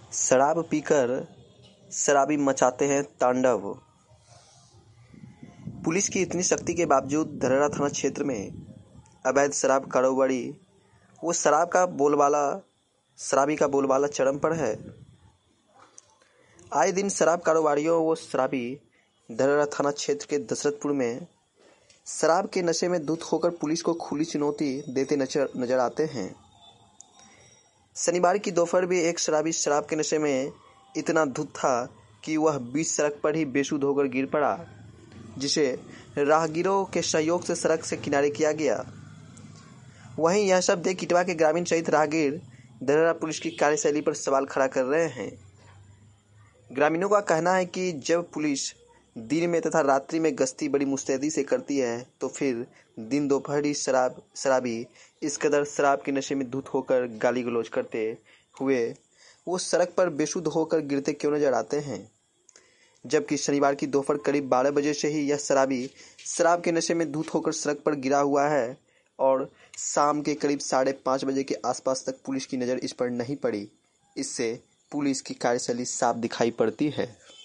शराब पीकर शराबी मचाते हैं तांडव। पुलिस की इतनी सख्ती के बावजूद धरहरा थाना क्षेत्र में अवैध शराब कारोबारी वो शराबी का बोलबाला चरम पर है। आए दिन शराब कारोबारियों वो शराबी धरहरा थाना क्षेत्र के दशरथपुर में शराब के नशे में धुत होकर पुलिस को खुली चुनौती देते नजर आते हैं। शनिवार की दोपहर भी एक शराबी शराब के नशे में इतना धुत था कि वह बीच सड़क पर ही बेसुध होकर गिर पड़ा, जिसे राहगीरों के सहयोग से सड़क से किनारे किया गया। वहीं यह सब देख इटवा के ग्रामीण सहित राहगीर धरहरा पुलिस की कार्यशैली पर सवाल खड़ा कर रहे हैं। ग्रामीणों का कहना है कि जब पुलिस दिन में तथा रात्रि में गश्ती बड़ी मुस्तैदी से करती है, तो फिर दिन दोपहर ही शराबी इस कदर शराब के नशे में धुत होकर गाली गलौज करते हुए वो सड़क पर बेसुध होकर गिरते क्यों नजर आते हैं। जबकि शनिवार की दोपहर करीब 12 बजे से ही यह शराबी शराब के नशे में धुत होकर सड़क पर गिरा हुआ है और शाम के करीब 5:30 बजे के आसपास तक पुलिस की नज़र इस पर नहीं पड़ी। इससे पुलिस की कार्यशैली साफ दिखाई पड़ती है।